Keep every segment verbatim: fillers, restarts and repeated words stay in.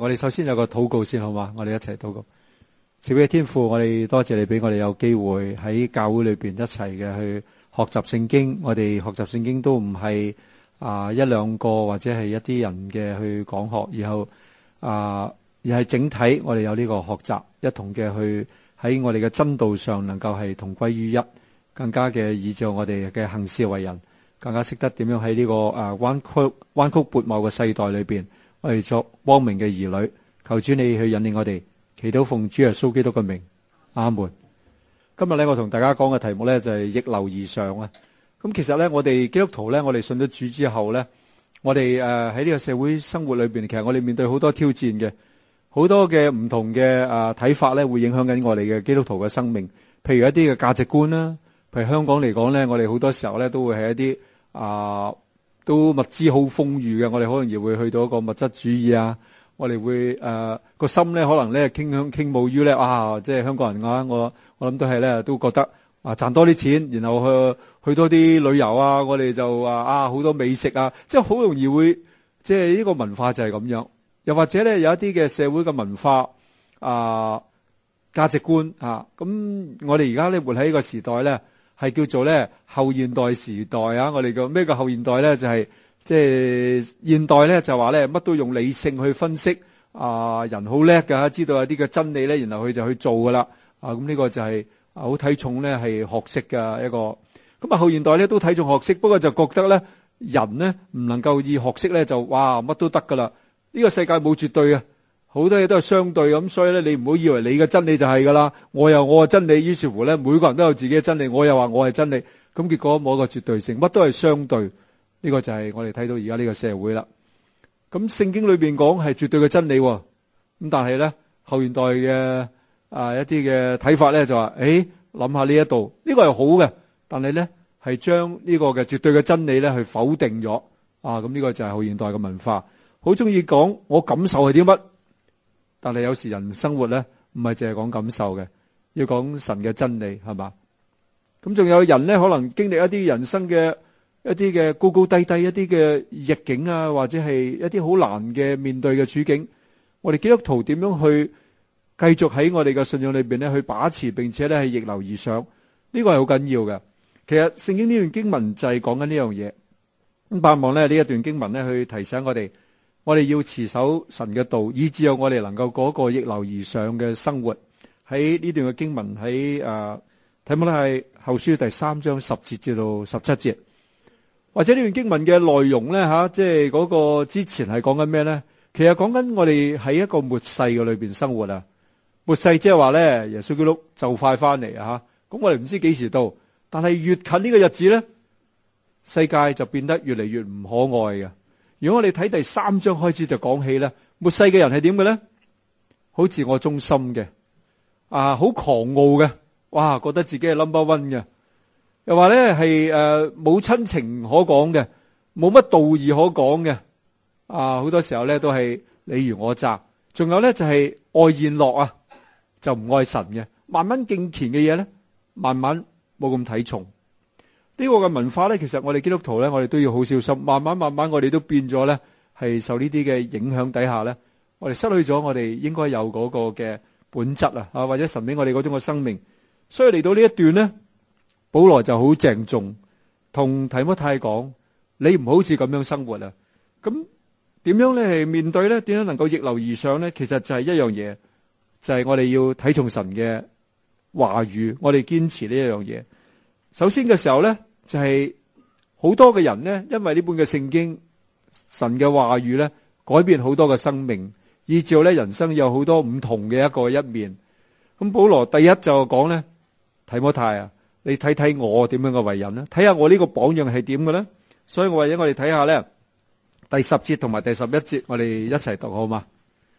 我哋首先有個禱告先，好嘛？我哋一齊禱告。慈悲嘅天父，我哋多謝你俾我哋有機會喺教會裏邊一齊嘅去學習聖經。我哋學習聖經都唔係啊一兩個或者係一啲人嘅去講學，然後啊而係整體我哋有呢個學習，一同嘅去喺我哋嘅真道上能夠係同歸於一，更加嘅以照我哋嘅行事為人，更加識得點樣喺呢個啊彎曲彎曲悖謬嘅世代裏邊，我哋作光明嘅兒女。求主你去引領我哋，祈禱奉主耶穌基督嘅名，阿門。今日咧，我同大家講嘅題目咧就係逆流而上啊。咁其實咧，我哋基督徒咧，我哋信咗主之後咧，我哋誒喺呢個社會生活裏邊，其實我哋面對好多挑戰嘅，好多嘅唔同嘅誒睇法咧，會影響緊我哋嘅基督徒嘅生命。譬如一啲嘅價值觀啦，譬如香港嚟講咧，我哋好多時候咧都會係一啲啊都物資好豐裕嘅，我哋好容易會去到一個物質主義啊。我哋會誒個、呃、心咧，可能咧傾向傾慕於咧啊，即係香港人啊，我我諗都係咧，都覺得啊賺多啲錢，然後去去多啲旅遊啊，我哋就話啊好多美食啊，即係好容易會即係呢個文化就係咁樣。又或者咧有一啲嘅社會嘅文化啊價值觀啊，咁我哋而家咧活喺呢個時代咧，係叫做咧後現代時代啊。我哋叫咩叫後現代咧？就係、是。即係現代咧就話咧乜都用理性去分析啊，人好叻噶，知道有啲嘅真理咧，然後佢就去做噶啦啊。咁呢個就係好睇重咧係學識嘅一個。咁啊後現代咧都睇重學識，不過就覺得咧人咧唔能夠以學識咧就哇乜都得噶啦。呢個世界冇絕對啊，好多嘢都係相對咁，所以咧你唔好以為你嘅真理就係噶啦，我又我嘅真理，於是乎咧每個人都有自己嘅真理，我又話我係真理，咁結果冇一個絕對性，乜都係相對。呢個就係我哋睇到而家呢個社會啦。咁聖經裏邊講係絕對嘅真理，咁但係咧後現代嘅啊一啲嘅睇法咧就話，誒諗下呢一度呢個係好嘅，但係咧係將呢個嘅絕對嘅真理咧去否定咗啊。咁呢個就係後現代嘅文化，好中意講我感受係啲乜，但係有時人生活咧唔係淨係講感受嘅，要講神嘅真理係嘛。咁仲有人咧可能經歷一啲人生嘅。一啲嘅高高低低，一啲嘅逆境啊，或者係一啲好難嘅面對嘅處境，我哋基督徒點樣去繼續喺我哋嘅信仰裏邊咧去把持，並且咧係逆流而上？呢個係好緊要嘅。其實聖經呢段經文就係講緊呢樣嘢。咁盼望咧呢一段經文咧去提醒我哋，我哋要持守神嘅道，以至有我哋能夠過一個逆流而上嘅生活。喺呢段嘅經文喺誒睇冇咧係後書第三章十節至到十七節。或者呢段經文嘅內容咧吓，即係嗰個之前係講緊咩咧？其實講緊我哋喺一個末世嘅裏邊生活啊。末世即係話咧，耶穌基督就快翻嚟啊！咁我哋唔知幾時到，但係越近呢個日子咧，世界就變得越嚟越唔可愛嘅。如果我哋睇第三章開始就講起咧，末世嘅人係點嘅咧？好自我中心嘅，啊，好狂傲嘅，哇，覺得自己係 number one 嘅。又話咧係誒冇親情可講嘅，冇乜道義可講嘅，啊好多時候咧都係你虞我詐。仲有咧就係愛現樂啊，就唔愛神嘅。慢慢敬虔嘅嘢咧，慢慢冇咁睇重。呢個嘅文化咧，其實我哋基督徒咧，我哋都要好小心。慢慢慢慢，我哋都變咗咧，係受呢啲嘅影響底下咧，我哋失去咗我哋應該有嗰個嘅本質啊，啊或者神俾我哋嗰種嘅生命。所以嚟到呢一段咧。保羅就好鄭重同提摩太講，你唔好似咁樣生活啊。咁點樣咧係面對咧？點樣能夠逆流而上咧？其實就係一樣嘢，就係我哋要睇重神嘅話語，我哋堅持呢一樣嘢。首先嘅時候咧，就係好多嘅人咧，因為呢本嘅聖經神嘅話語咧，改變好多嘅生命，以至咧人生有好多唔同嘅一個一面。咁保羅第一就講咧，提摩太啊。你睇睇我點樣嘅為人咧？睇下我呢個榜樣係點嘅咧？所以我為咗我哋睇下咧，第十節同埋第十一節，我哋一齊讀好嘛？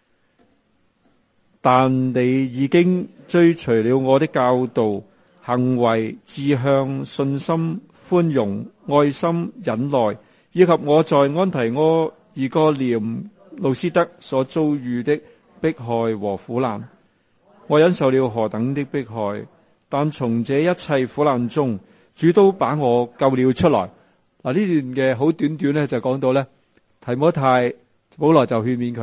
但你已經追隨了我的教導、行為、志向、信心、寬容、愛心、忍耐，以及我在安提阿、以哥念、路斯德所遭遇的迫害和苦難。我忍受了何等的迫害！但從這一切苦難中，主都把我救了出來。嗱，呢段嘅好短短咧，就講到咧，提摩太保羅就勸勉佢咧，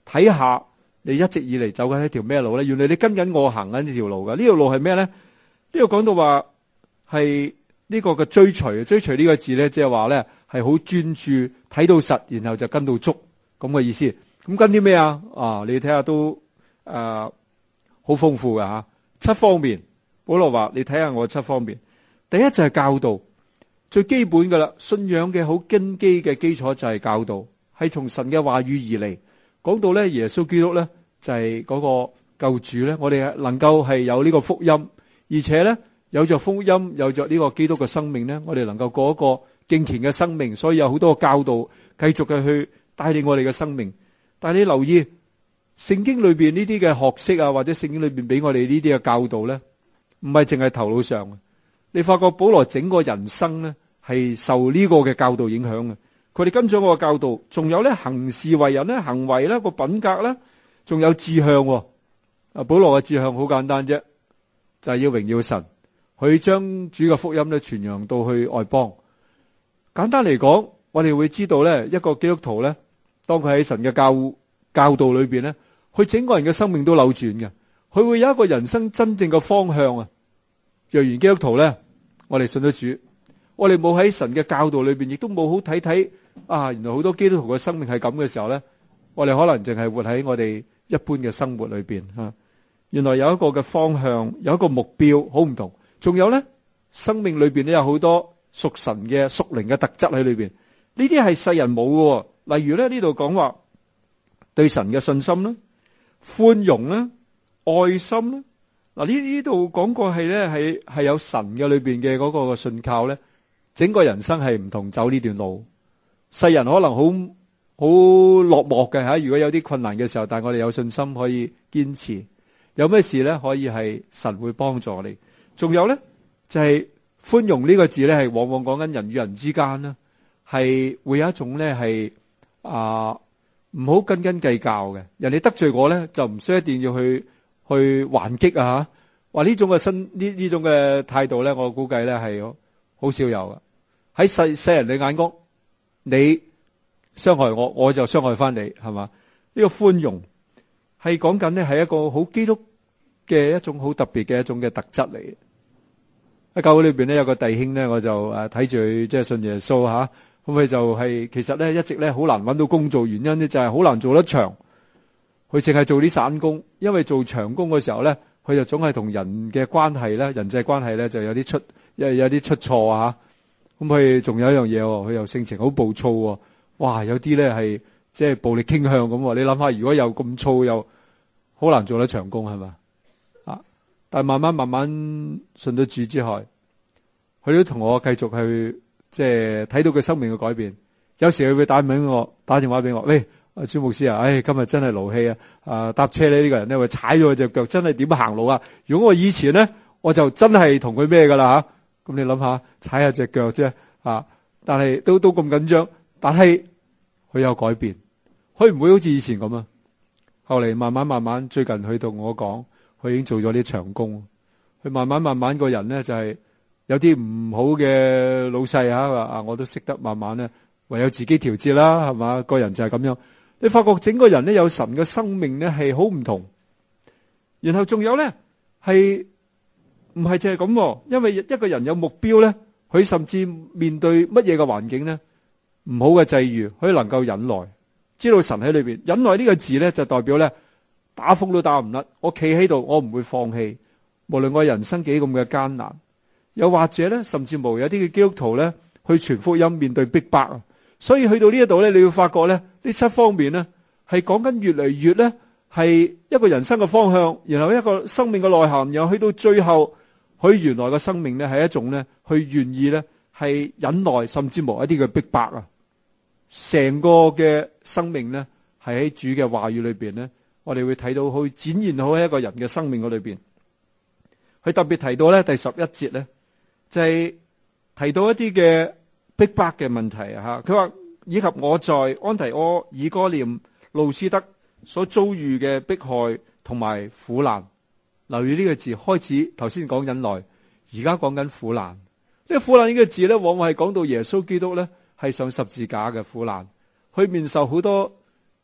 睇下你一直以嚟走緊一條咩路咧？原來你跟緊我行緊呢條路噶。呢條路係咩咧？呢度講到話係呢個嘅追隨，追隨呢個字咧，即係話咧係好專注睇到實，然後就跟到足咁嘅意思。咁跟啲咩啊？啊，你睇下都誒好豐富噶吓，七方面。保羅話你睇下我七方面。第一就係教導，最基本噶啦，信仰嘅好根基嘅基礎就係教導，係從神嘅話語而嚟。講到咧耶穌基督咧就係嗰個救主咧，我哋能夠係有呢個福音，而且咧有着福音，有着呢個基督嘅生命咧，我哋能夠過一個敬虔嘅生命。所以有好多教導繼續嘅去帶領我哋嘅生命。但係你留意聖經裏邊呢啲嘅學識啊，或者聖經裏邊俾我哋呢啲嘅教導咧，唔係淨係頭腦上嘅。你發覺保羅整個人生咧係受呢個嘅教導影響嘅。佢哋跟咗我嘅教導，仲有咧行事為人咧，行為咧個品格咧，仲有志向。啊，保羅嘅志向好簡單啫，就係要榮耀神，佢將主嘅福音咧傳揚到去外邦。簡單嚟講，我哋會知道咧，一個基督徒咧，當佢喺神嘅教教導裏邊咧，佢整個人嘅生命都扭轉嘅，佢會有一個人生真正嘅方向啊。若然基督徒咧，我哋信咗主，我哋冇喺神嘅教導裏邊，亦都冇好睇睇啊，原來好多基督徒嘅生命係咁嘅時候咧，我哋可能淨係活喺我哋一般嘅生活裏邊吓。原來有一個嘅方向，有一個目標，好唔同。仲有咧，生命裏邊咧有好多屬神嘅屬靈嘅特質喺裏邊，呢啲係世人冇嘅。例如咧呢度講話對神嘅信心啦、寬容啦、愛心啦。嗱，呢呢度講過係咧係係有神嘅裏邊嘅嗰個嘅信靠咧，整個人生係唔同走呢段路。世人可能好好落寞嘅吓，如果有啲困難嘅時候，但係我哋有信心可以堅持。有咩事咧可以係神會幫助你。仲有咧就係寬容呢個字咧，係往往講緊人與人之間啦，係會有一種咧係啊唔好斤斤計較嘅。人哋得罪我咧，就唔需要一定要去去還擊啊！話呢種嘅新呢呢種嘅態度咧，我估計咧係好少有嘅。喺世世人嘅眼光，你傷害我，我就傷害翻你，係嘛？呢個寬容係講緊咧係一個好基督嘅一種好特別嘅一種嘅特質嚟嘅。喺教會裏邊咧有個弟兄咧，我就誒睇住佢即係信耶穌吓，咁佢就係其實咧一直咧好難揾到工做，原因咧就係好難做得長。佢淨係做啲散工，因為做長工嘅時候咧，佢就總係同人嘅關係咧、人際關係咧就有啲出，有有啲出錯啊！咁佢仲有一樣嘢，佢又性情好暴躁，哇！有啲咧係即係暴力傾向咁。你諗下，如果有咁燥，又好難做得長工係嘛？啊！但係慢慢慢慢信咗主之後，佢都同我繼續去即係睇到佢生命嘅改變。有時佢會打電話俾我，打電話俾我，喂！阿朱牧師啊，唉，今日真係勞氣啊！啊，搭車咧呢個人咧，會踩咗佢隻腳，真係點行路啊！如果我以前咧，我就真係同佢咩噶啦吓。咁你諗下，踩下隻腳啫啊！但係都都咁緊張，但係佢有改變，佢唔會好似以前咁啊。後嚟慢慢慢慢，最近佢同我講，佢已經做咗啲長工。佢慢慢慢慢個人咧就係有啲唔好嘅老細吓啊，我都識得慢慢咧，唯有自己調節啦，係嘛？個人就係咁樣。你發覺整個人咧有神嘅生命咧係好唔同，然後仲有咧係唔係淨係咁？因為一個人有目標咧，佢甚至面對乜嘢嘅環境咧，唔好嘅際遇，佢能夠忍耐，知道神喺裏邊。忍耐呢個字咧就代表咧打風都打唔甩，我企喺度，我唔會放棄，無論我人生幾咁嘅艱難。又或者咧，甚至無有啲嘅基督徒咧去傳福音，面對逼迫啊。所以去到呢一度咧，你會發覺咧，呢七方面咧係講緊越嚟越咧係一個人生嘅方向，然後一個生命嘅內涵，然後去到最後，佢原來嘅生命咧係一種咧，去願意咧係忍耐，甚至無一啲嘅逼迫啊。成個嘅生命咧係喺主嘅話語裏邊咧，我哋會睇到去展現好喺一個人嘅生命嗰裏邊。佢特別提到咧第十一節咧，就係提到一啲嘅逼迫嘅問題啊！佢話以及我在安提阿、以哥念、路斯德所遭遇嘅迫害同埋苦難。留意呢個字，開始頭先講忍耐，而家講緊苦難。呢個苦難呢個字咧，往往係講到耶穌基督咧係上十字架嘅苦難，去面受好多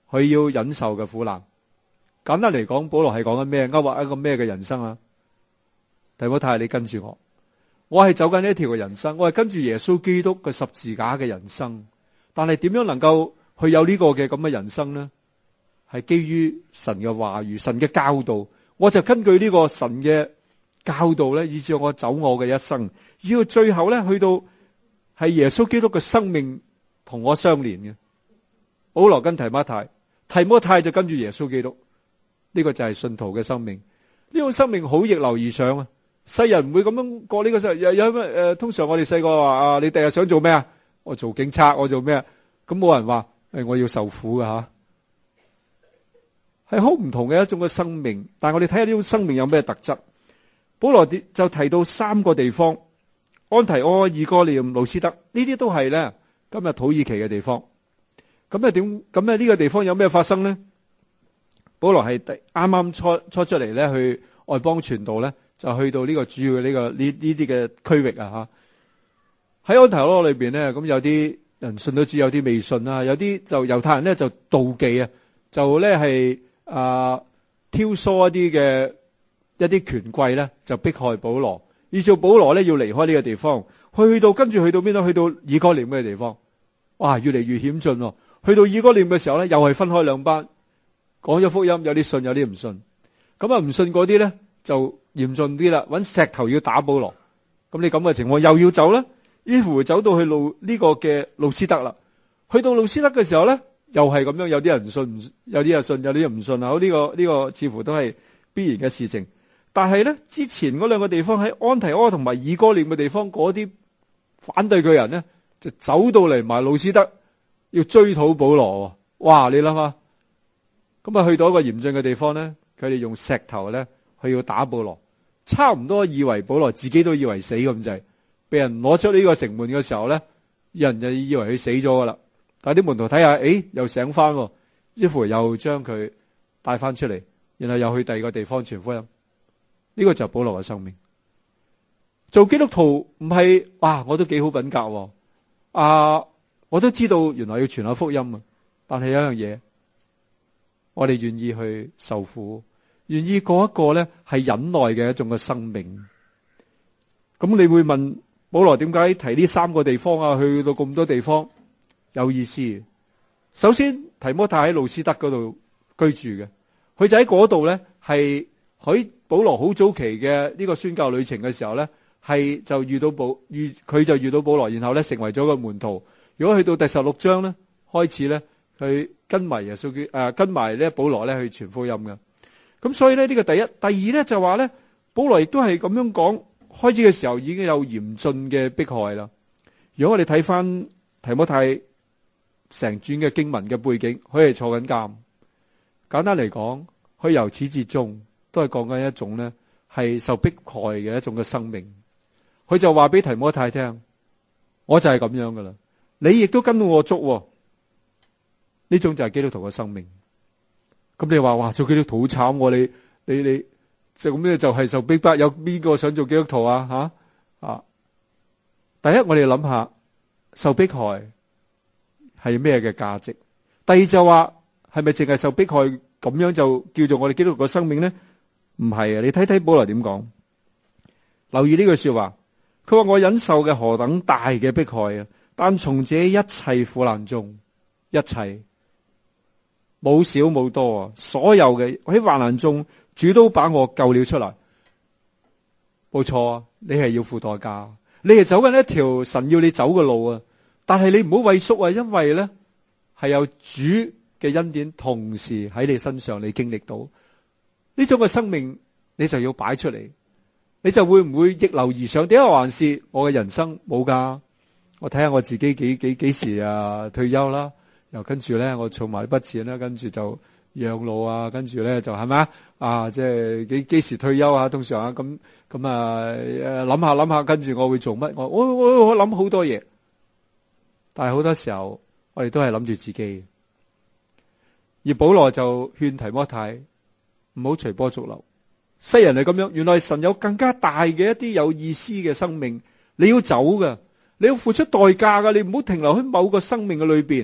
佢要忍受嘅苦難。簡單嚟講，保羅係講緊咩？勾畫一個咩嘅人生啊？提摩太，你跟住我，我係走緊呢一條嘅人生，我係跟住耶穌基督嘅十字架嘅人生。但係點樣能夠去有呢個嘅咁嘅人生呢？係基於神嘅話語、神嘅教導。我就根據呢個神嘅教導咧，以至我走我嘅一生，以到最後咧，去到係耶穌基督嘅生命同我相連嘅。保羅跟提摩太，提摩太就跟住耶穌基督。呢個就係信徒嘅生命。呢種生命好逆流而上啊！世人唔會咁樣過呢個世。有有咩誒？通常我哋細個話啊，你第日想做咩啊？我做警察，我做咩啊？咁冇人話誒，我要受苦㗎吓。係好唔同嘅一種嘅生命。但係我哋睇下呢種生命有咩特質。保羅就提到三個地方：安提阿、以哥念、路斯德。呢啲都係咧今日土耳其嘅地方。咁啊點？咁咧呢個地方有咩發生咧？保羅係啱啱初初出嚟咧，去外邦傳道咧，就去到呢個主要嘅呢、這個呢呢啲嘅區域啊吓。喺安提阿裏邊咧，咁有啲人信到主，有啲未信啦，有啲就猶太人咧就妒忌啊，就咧係啊挑唆一啲嘅一啲權貴咧，就迫害保羅，以至保羅咧要離開呢個地方，去到跟住去到邊度？去到以哥念嘅地方。哇，越嚟越險峻喎！去到以哥念嘅時候咧，又係分開兩班。講咗福音，有啲信，有啲唔信。咁啊，唔信嗰啲咧就嚴峻啲啦，搵石頭要打保羅。咁你咁嘅情況又要走啦，於是走到去路呢個嘅路斯德啦。去到路斯德嘅時候咧，又係咁樣，有啲人唔信，唔有啲人信，有啲人唔信啊。好，呢個呢個似乎都係必然嘅事情。但係咧，之前嗰兩個地方喺安提阿同埋以哥念嘅地方，嗰啲反對佢人咧就走到嚟埋路斯德，要追討保羅。哇！你諗下。咁啊，去到一個嚴峻嘅地方咧，佢哋用石頭咧去要打保羅，差唔多以為保羅自己都以為死咁滯，被人攞出呢個城門嘅時候咧，人就以為佢死咗噶啦。但係啲門徒睇下，誒，又醒翻，於乎又將佢帶翻出嚟，然後又去第二個地方傳福音。呢個就係保羅嘅生命。做基督徒唔係哇，我都幾好品格啊，我都知道原來要傳下福音啊，但係有一樣嘢。我哋願意去受苦，願意過一個咧係忍耐嘅一種嘅生命。咁你會問保羅點解提呢三個地方啊？去到咁多地方有意思。首先提摩太喺路斯德嗰度居住嘅，佢就喺嗰度咧係喺保羅好早期嘅呢個宣教旅程嘅時候咧，係就遇到保遇佢就遇到保羅，然後咧成為咗個門徒。如果去到第十六章咧開始咧。佢跟埋耶穌基督誒，跟埋咧保羅咧去傳福音嘅。咁所以咧呢個第一，第二咧就話咧保羅亦都係咁樣講，開始嘅時候已經有嚴峻嘅迫害啦。如果我哋睇翻提摩太成卷嘅經文嘅背景，佢係坐緊監。簡單嚟講，佢由始至終都係講緊一種咧係受迫害嘅一種嘅生命。佢就話俾提摩太聽，我就係咁樣噶啦，你亦都跟到我捉。呢種就係基督徒嘅生命。咁你話哇，做基督徒好慘，你你你就咁咧，就係受逼迫。有邊個想做基督徒啊？吓啊！第一，我哋諗下受迫害係咩嘅價值？第二就話係咪淨係受迫害咁樣就叫做我哋基督徒嘅生命咧？唔係啊！你睇睇保羅點講，留意呢句說話。佢話我忍受嘅何等大嘅迫害啊！但從這一切苦難中，一切。冇少冇多啊！所有嘅喺患難中，主都把我救了出嚟。冇錯啊！你係要付代價，你係走緊一條神要你走嘅路啊！但係你唔好畏縮啊，因為咧係有主嘅恩典同時喺你身上，你經歷到呢種嘅生命，你就要擺出嚟，你就會唔會逆流而上？點解還是我嘅人生冇噶？我睇下我自己幾幾幾時啊退休啦。又跟住咧，我儲埋一筆錢啦，跟住就養老啊，跟住咧就係咪啊？即係幾幾時退休啊？通常啊，咁咁啊，諗下諗下，跟住我會做乜？我我我我諗好多嘢，但係好多時候我哋都係諗住自己。而保羅就勸提摩太唔好隨波逐流。世人係咁樣，原來神有更加大嘅一啲有意思嘅生命，你要走噶，你要付出代價噶，你唔好停留喺某個生命嘅裏邊。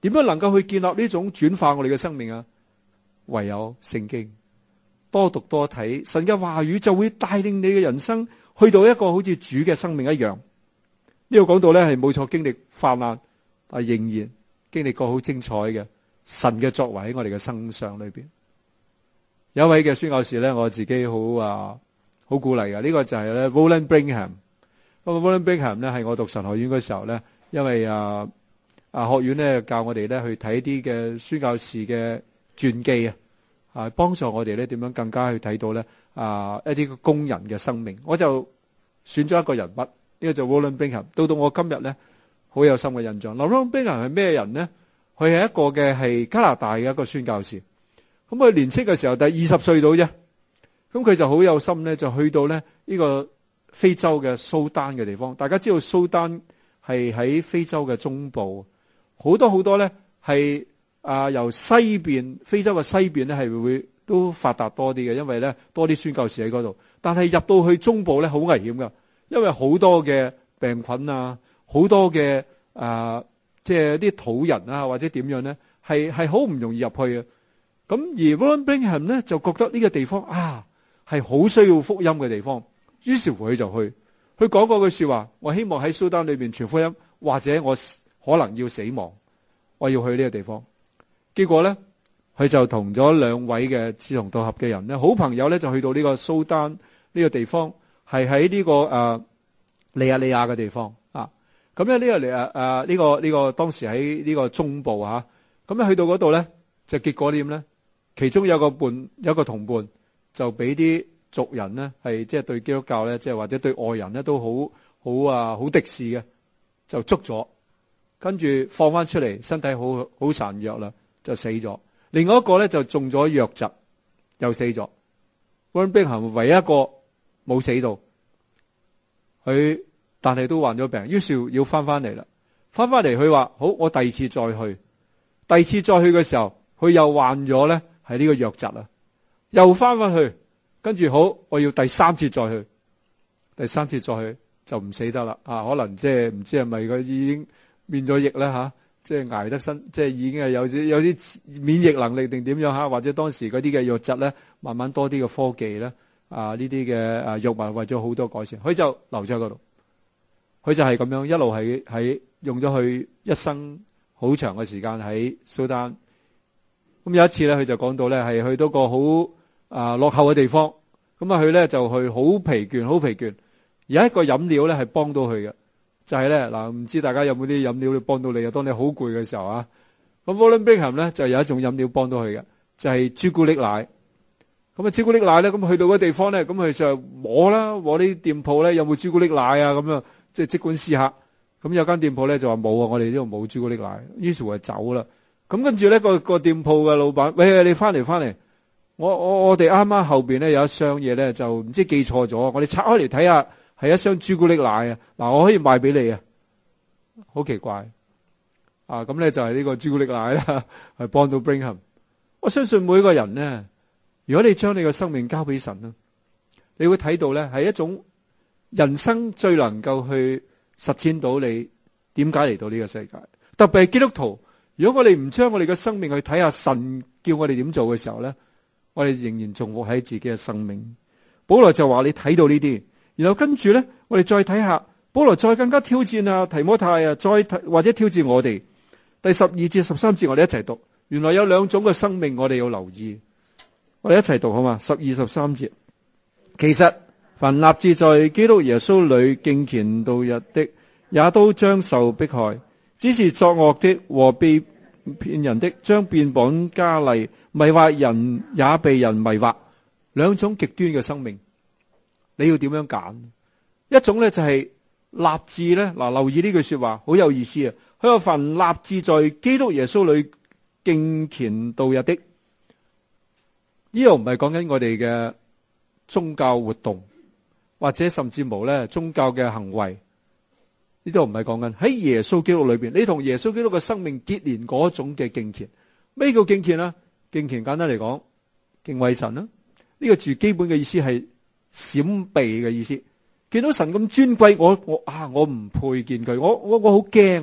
點樣能夠去建立呢種轉化我哋嘅生命啊？唯有聖經，多讀多睇神嘅話語，就會帶領你嘅人生去到一個好似主嘅生命一樣。呢個講到咧係冇錯，經歷患難，但仍然經歷過好精彩嘅神嘅作為喺我哋嘅身上裏邊。有一位嘅宣教士咧，我自己好啊好鼓勵嘅，呢個就係咧 Roland Brigham。咁 Roland Brigham 咧係我讀神學院嗰時候咧，因為啊啊學院咧教我哋咧去睇啲嘅宣教士嘅傳記啊，啊幫助我哋咧點樣更加去睇到咧啊一啲工人嘅生命。我就選咗一個人物，呢個就 Roland Brigham。到到我今日咧好有深嘅印象。Roland Brigham 係咩人呢？佢係一個嘅係加拿大嘅一個宣教士。咁佢年青嘅時候，第二十歲到啫。咁佢就好有心咧，就去到咧呢個非洲嘅蘇丹嘅地方。大家知道蘇丹係喺非洲嘅中部，好多好多咧係啊由西邊非洲嘅西邊咧係會都發達多啲嘅，因為咧多啲宣教士喺嗰度。但係入到去中部咧好危險噶，因為好多嘅病菌啊，好多嘅啊即係啲土人啊或者點樣咧，係係好唔容易入去嘅。咁而 Roland Brigham 咧就覺得呢個地方啊係好需要福音嘅地方，於是乎佢就去。佢講過句說話：我希望喺蘇丹裏邊傳福音，或者我可能要死亡，我要去呢個地方。結果咧，佢就同咗兩位嘅志同道合嘅人咧，好朋友咧就去到呢個蘇丹呢個地方，係喺呢個誒利亞利亞嘅地方啊。咁咧呢個利亞誒呢個呢個當時喺呢個中部吓，咁咧去到嗰度咧就結果點咧？其中有個伴有個同伴就俾啲族人咧係即係對基督教咧即係或者對外人咧都好好啊好敵視嘅，就捉咗，跟住放翻出嚟，身體好好孱弱啦，就死咗。另外一個咧就中咗瘧疾，又死咗。Roland Brigham唯一一個冇死到，佢但係都患咗病，於是要翻翻嚟啦。翻翻嚟佢話好，我第二次再去，第二次再去嘅時候，佢又患咗咧。係呢個瘧疾啊，又翻翻去，跟住好，我要第三次再去，第三次再去就唔死得啦啊！可能即係唔知係咪佢已經變咗疫咧吓，即係捱得身，即係已經係有啲有啲免疫能力定點樣吓，或者當時嗰啲嘅瘧疾咧，慢慢多啲嘅科技咧啊，呢啲嘅啊藥物為咗好多改善，佢就留咗喺嗰度，佢就係咁樣一路喺喺用咗佢一生好長嘅時間喺蘇丹。咁有一次咧，佢就講到咧，係去到個好啊落後嘅地方。咁啊，佢咧就去好疲倦，好疲倦。有一個飲料咧係幫到佢嘅，就係咧嗱，唔知大家有冇啲飲料幫到你啊？當你好攰嘅時候啊，咁 Roland Brigham 咧就有一種飲料幫到佢嘅，就係朱古力奶。咁啊，朱古力奶咧，咁去到嗰地方咧，咁佢就摸啦，摸啲店鋪咧有冇朱古力奶啊？咁樣即係即管試下。咁有間店鋪咧就話冇啊，我哋呢度冇朱古力奶，於是乎就走啦。咁跟住咧個個店鋪嘅老闆，喂，你翻嚟翻嚟，我我我哋啱啱後邊咧有一箱嘢咧就唔知記錯咗，我哋拆開嚟睇下，係一箱朱古力奶啊！嗱，我可以賣俾你啊，好奇怪啊！咁咧就係呢個朱古力奶啦，係幫到 Brigham。我相信每個人呢，如果你將你嘅生命交俾神啦，你會睇到咧係一種人生最能夠去實踐到你點解嚟到呢個世界，特別係基督徒。如果我哋唔將我哋嘅生命去睇下神叫我哋點做嘅時候咧，我哋仍然仲活喺自己嘅生命。保羅就話你睇到呢啲，然後跟住咧，我哋再睇下保羅再更加挑戰啊提摩太啊，再或者挑戰我哋。第十二至十三節我哋一齊讀。原來有兩種嘅生命我哋要留意，我哋一齊讀好嘛？十二十三節，其實凡立志在基督耶穌裏敬虔度日的，也都將受迫害。只是作惡的和被騙人的，將變本加厲，迷惑人也被人迷惑。兩種極端嘅生命，你要點樣揀？一種咧就係立志咧，嗱，留意呢句說話好有意思啊！佢話凡立志在基督耶穌裏敬虔度日的，呢度唔係講緊我哋嘅宗教活動，或者甚至無咧宗教嘅行為。呢度唔係講緊喺耶穌基督裏邊，你同耶穌基督嘅生命結連嗰種嘅敬虔。咩叫敬虔啊？敬虔簡單嚟講，敬畏神啦。呢個最基本嘅意思係閃避嘅意思。見到神咁尊貴，我我啊，我唔配見佢，我我我好驚，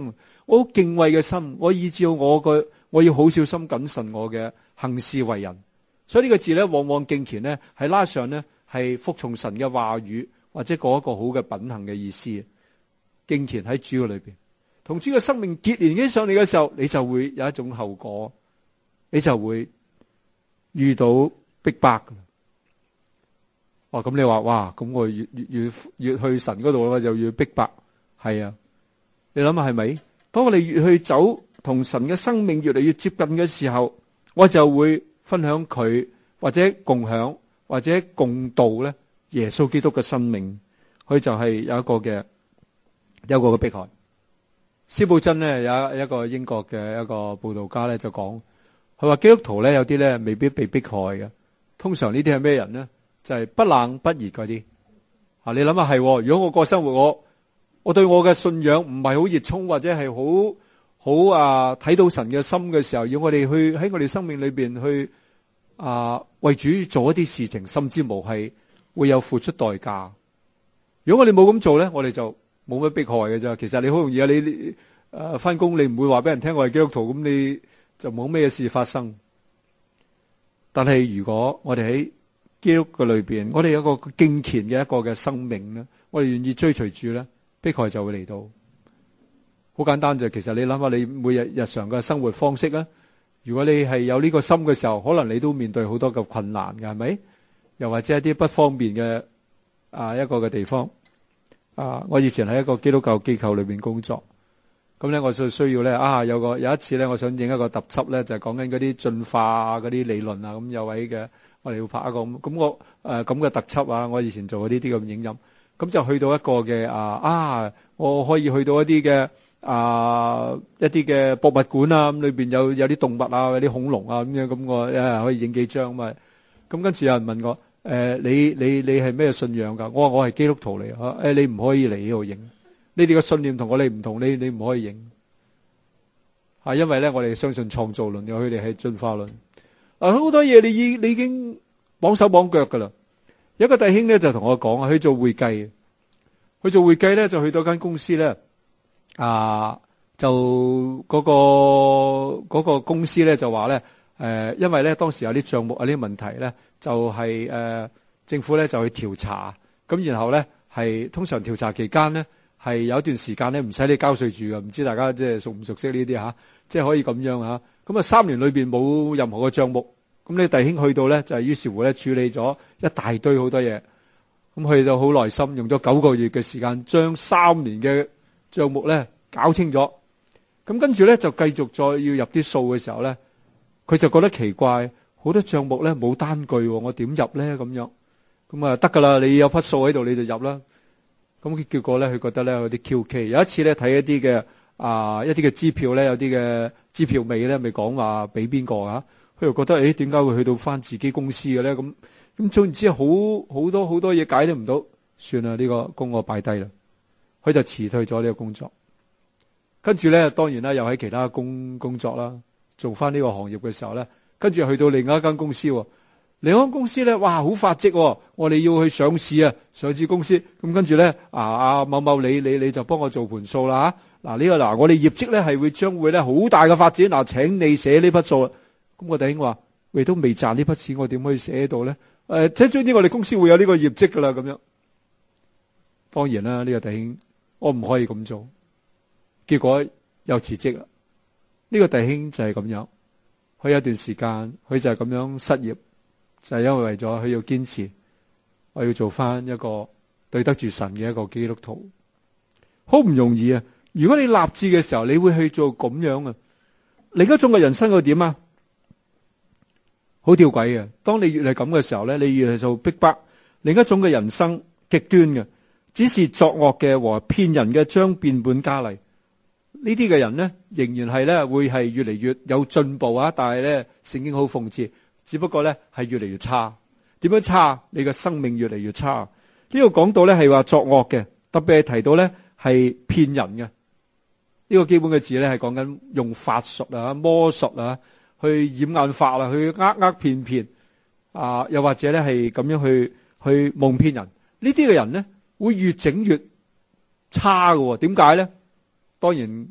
我好敬畏嘅心，我以至我個我要好小心謹慎我嘅行事為人。所以呢個字咧，往往敬虔咧係拉上咧係服從神嘅話語，或者過一個好嘅品行嘅意思。敬虔喺主嘅裏邊，同主嘅生命結連起上嚟嘅時候，你就會有一種後果，你就會遇到逼迫。哦，咁你話哇，咁我越越越越去神嗰度，我就越逼迫。係啊，你諗下係咪？當我哋越去走同神嘅生命越嚟越接近嘅時候，我就會分享佢，或者共享，或者共度咧耶穌基督嘅生命。佢就係有一個嘅。有一個嘅迫害。司布真咧有一個英國嘅一個報道家咧就講，佢話基督徒咧有啲咧未必被迫害嘅，通常呢啲係咩人咧？就係、是、不冷不熱嗰啲。啊，你諗下係，如果我過生活，我我對我嘅信仰唔係好熱衷，或者係好好啊睇到神嘅心嘅時候，要我哋去喺我哋生命裏邊去啊為主做一啲事情，甚至無係會有付出代價。如果我哋冇咁做咧，我哋就冇乜迫害嘅啫。其實你好容易啊，你誒翻工，你唔會話俾人聽我係基督徒，咁你就冇咩事發生。但係如果我哋喺基督嘅裏邊，我哋有一個敬虔嘅一個嘅生命咧，我哋願意追隨主咧，迫害就會嚟到。好簡單就，其實你諗下，你每日日常嘅生活方式啊，如果你係有呢個心嘅時候，可能你都面對好多嘅困難嘅，係咪？又或者一啲不方便嘅啊一個嘅地方。啊！我以前喺一個基督教機構裏邊工作，咁咧我就需要咧啊有個有一次咧，我想影一個特輯咧，就係講緊嗰啲進化啊、嗰啲理論啊，咁有位嘅我哋要拍一個咁，咁我誒咁嘅特輯啊，我以前做過呢啲咁影音，咁就去到一個嘅啊啊，我可以去到一啲嘅啊一啲嘅博物館啊，咁裏邊有有啲動物啊，有啲恐龍啊咁樣，咁我誒可以影幾張嘛，咁跟住有人問我。誒、呃，你你你係咩信仰噶？我話我係基督徒嚟啊！誒，你唔可以嚟呢度影，你哋嘅信念同我哋唔同，你你唔可以影。係因為咧，我哋相信創造論，佢哋係進化論。啊，好多嘢你已你已經綁手綁腳噶啦。有一個弟兄咧就同我講啊，佢做會計，佢做會計咧就去到間公司咧，啊，就嗰、嗰個嗰、嗰個公司咧就話咧。誒、呃，因為咧當時有啲帳目有啲問題咧，就係、是、誒、呃、政府咧就去調查，咁然後咧係通常調查期間咧係有一段時間咧唔使你交稅住嘅，唔知大家即係熟唔熟悉呢啲嚇，即係可以咁樣嚇。咁啊三年裏邊冇任何嘅帳目，咁你弟兄去到咧就係於是乎咧處理咗一大堆好多嘢，咁去到好耐心，用咗九個月嘅時間將三年嘅帳目咧搞清咗，咁跟住咧就繼續再要入啲數嘅時候咧。佢就覺得奇怪，好多帳目咧冇單據，我點入咧咁樣？咁啊得噶啦，你有筆數喺度你就入啦。咁結果咧，佢覺得咧有啲蹊蹺。有一次咧睇一啲嘅啊一啲嘅支票咧，有啲嘅支票尾咧未講話俾邊個啊？佢又覺得誒點解會去到翻自己公司嘅咧？咁咁總然之好好多好多嘢解都唔到，算啦，呢個工我擺低啦。佢就辭退咗呢個工作。跟住咧，當然啦，又喺其他工工作啦。做翻呢個行業嘅時候咧，跟住去到另外一間公司，另外一間公司咧，哇，好發跡，我哋要去上市啊，上市公司，咁跟住咧，啊啊某某你你你就幫我做盤數啦吓，嗱呢個嗱我哋業績咧係會將會咧好大嘅發展，嗱請你寫呢筆數，咁我弟兄話，喂都未賺呢筆錢，我點可以寫喺度咧？誒，即係總之我哋公司會有呢個業績噶啦，咁樣，當然啦，呢個弟兄我唔可以咁做，結果又辭職啦。呢個弟兄就係咁樣，佢有一段時間，佢就係咁樣失業，就係因為為咗佢要堅持，我要做翻一個對得住神嘅一個基督徒，好唔容易啊！如果你立志嘅時候，你會去做咁樣啊？另一種嘅人生會點啊？好吊詭嘅，當你越係咁嘅時候咧，你越係做逼迫。另一種嘅人生極端嘅，只是作惡嘅和騙人嘅，將變本加厲。呢啲嘅人咧，仍然係咧會係越嚟越有進步啊！但係咧，聖經好諷刺，只不過咧係越嚟越差。點樣差？你嘅生命越嚟越差。呢個講到咧係話作惡嘅，特別係提到咧係騙人嘅。呢個基本嘅字咧係講緊用法術啊、魔術啊去掩眼法啊，去呃呃騙騙啊，又或者咧係咁樣去去蒙騙人。呢啲嘅人咧會越整越差嘅。點解咧？當然，因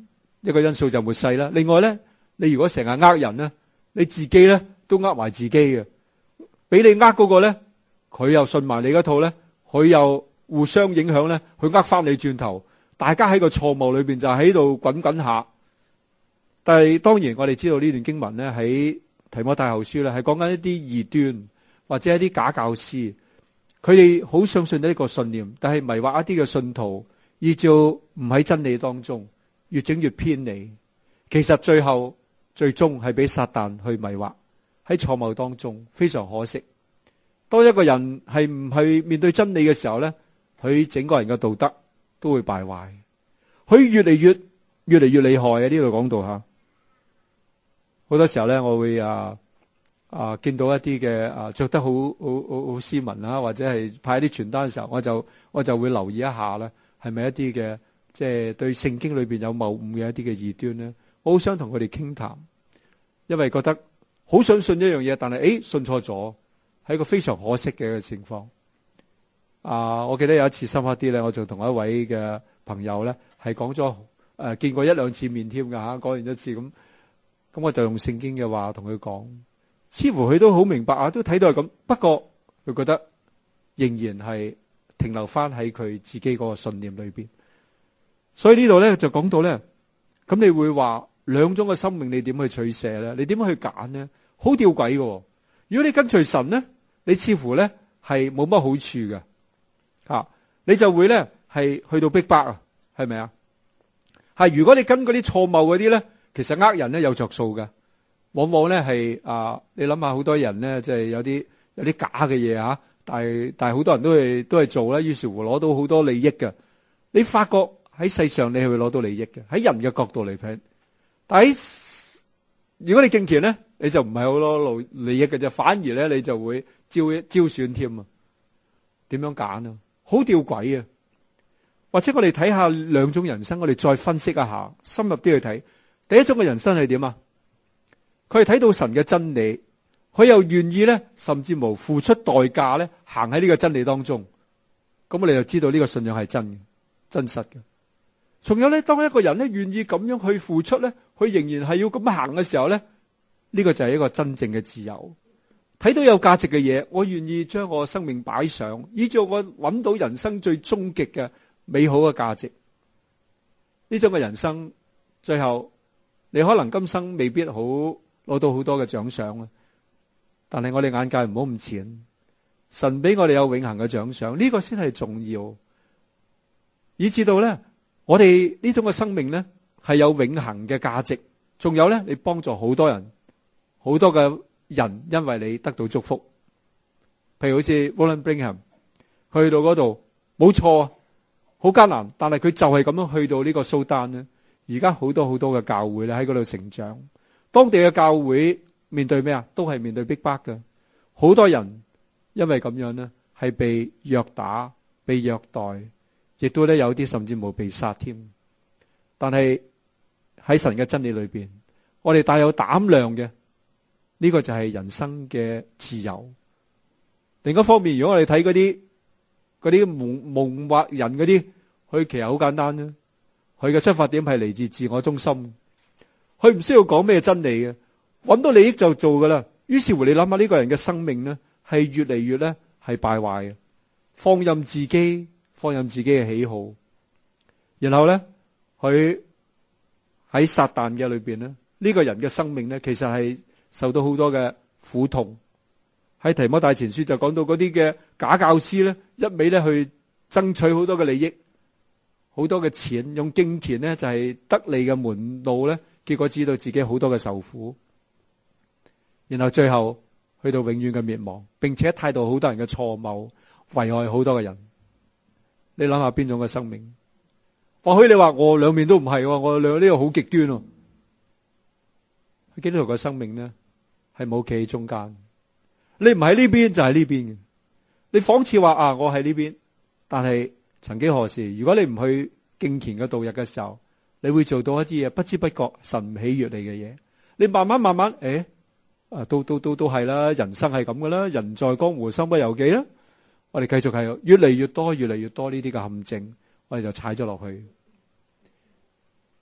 一個因素就末世啦。另外咧，你如果成日呃人咧，你自己咧都呃埋自己嘅，俾你呃嗰個咧，佢又信埋你嗰套咧，佢又互相影響咧，佢呃翻你轉頭，大家喺個錯誤裏邊就喺度滾滾下。但係當然我哋知道呢段經文咧喺提摩太後書咧係講緊一啲異端或者一啲假教師，佢哋好相信呢一個信念，但係迷惑一啲嘅信徒，依照唔喺真理當中，越整越偏離。其實最後最終係俾撒旦去迷惑，喺錯謬當中，非常可惜。當一個人係唔去面對真理嘅時候咧，佢整個人嘅道德都會敗壞，佢越嚟越越嚟越厲害啊！呢度講到吓。好多時候咧，我會啊啊見到一啲嘅啊着得好好好好斯文啊，或者係派啲傳單嘅時候，我就我就會留意一下咧，係咪一啲嘅即係對聖經裏邊有謬誤嘅一啲嘅異端咧？我好想同佢哋傾談，因為覺得好想信一樣嘢，但係誒信錯咗，係一個非常可惜嘅一個情況。啊，我記得有一次深刻啲咧，我就同一位嘅朋友咧係講咗誒見過一兩次面添㗎吓，講完一次咁。咁我就用聖經嘅話同佢講，似乎佢都好明白啊，都睇到係咁。不過佢覺得仍然係停留翻喺佢自己嗰個信念裏邊。所以呢度咧就講到咧，咁你會話兩種嘅生命你點去取捨咧？你點樣去揀呢？好吊詭嘅。如果你跟隨神咧，你似乎咧係冇乜好處嘅，啊，你就會咧係去到逼迫啊，係咪啊？係如果你跟嗰啲錯謬嗰啲咧。其實呃人咧有着數嘅，往往咧係啊，你諗下好多人咧，即係有啲有啲假嘅嘢吓，但係但係好多人都係都係做啦，於是乎攞到好多利益嘅。你發覺喺世上你係會攞到利益嘅，喺人嘅角度嚟睇。但係如果你敬虔咧，你就唔係好多路利益嘅啫，反而咧你就會招招損添啊。點樣揀啊？好吊詭啊！或者我哋睇下兩種人生，我哋再分析一下，深入啲去睇。第一種嘅人生係點啊？佢係睇到神嘅真理，佢又願意咧，甚至乎付出代價咧，行喺呢個真理當中。咁我哋就知道呢個信仰係真嘅、真實嘅。仲有咧，當一個人咧願意咁樣去付出咧，佢仍然係要咁行嘅時候咧，呢個就係一個真正嘅自由。睇到有價值嘅嘢，我願意將我生命擺上，以至我揾到人生最終極嘅美好嘅價值。呢種嘅人生，最後。你可能今生未必好攞到好多嘅獎賞啊，但係我哋眼界唔好咁淺，神俾我哋有永恆嘅獎賞，呢個先係重要。以至到咧，我哋呢種嘅生命咧係有永恆嘅價值，仲有咧，你幫助好多人，好多嘅人因為你得到祝福。譬如好似 Warren Bingham 去到嗰度，冇錯，好艱難，但係佢就係咁樣去到呢個蘇丹咧。而家好多好多嘅教會咧喺嗰度成長，當地嘅教會面對咩啊？都係面對逼迫嘅，好多人因為咁樣呢係被虐打、被虐待，亦都咧有啲甚至冇被殺添。但係喺神嘅真理裏邊，我哋帶有膽量嘅呢個就係人生嘅自由。另一方面，如果我哋睇嗰啲嗰啲蒙蒙惑人嗰啲，佢其實好簡單啫。佢嘅出發點係嚟自自我中心，佢唔需要講咩真理嘅，揾到利益就做噶啦。於是乎，你諗下呢個人嘅生命呢，係越嚟越咧係敗壞嘅，放任自己，放任自己嘅喜好，然後咧佢喺撒旦嘅裏邊呢，呢個人嘅生命呢，其實係受到好多嘅苦痛。喺提摩太前書就講到嗰啲嘅假教師咧，一味咧去爭取好多嘅利益。好多嘅錢，用金錢呢就係得利嘅門路咧，結果知道自己好多嘅受苦，然後最後去到永遠嘅滅亡，並且態度好多人嘅錯謬，危害好多嘅人。你諗下邊種嘅生命？或許你話我兩面都唔係，我兩呢個好極端哦。基督徒嘅生命呢係冇企喺中間，你唔喺呢邊就係呢邊嘅。你仿似話啊，我喺呢邊，但係。曾幾何時，如果你唔去敬虔嘅度日嘅時候，你會做到一啲嘢不知不覺神唔喜悅你嘅嘢。你慢慢慢慢，誒，啊，都都都都係啦，人生係咁噶啦，人在江湖身不由己啦。我哋繼續係越嚟越多、越嚟越多呢啲嘅陷阱，我哋就踩咗落去。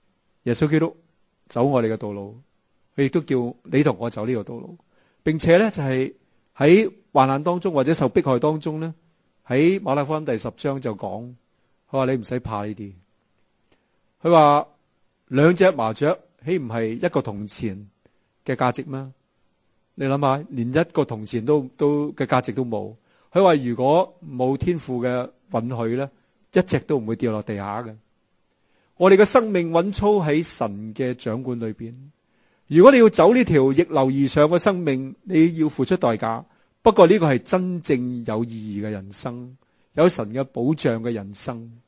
耶穌基督走我哋嘅道路，佢亦都叫你同我走呢個道路，並且咧就係喺患難當中或者受迫害當中咧，喺馬太福音第十章就講，佢話你唔使怕呢啲，佢話兩隻麻雀豈唔係一個銅錢嘅價值咩？你諗下，連一個銅錢都都嘅價值都冇。佢話如果冇天父嘅允許咧，一隻都唔會掉落地下嘅。我哋嘅生命穩操喺神嘅掌管裏邊。如果你要走呢條逆流而上嘅生命，你要付出代價。不過呢個係真正有意義嘅人生，有神嘅保障嘅人生。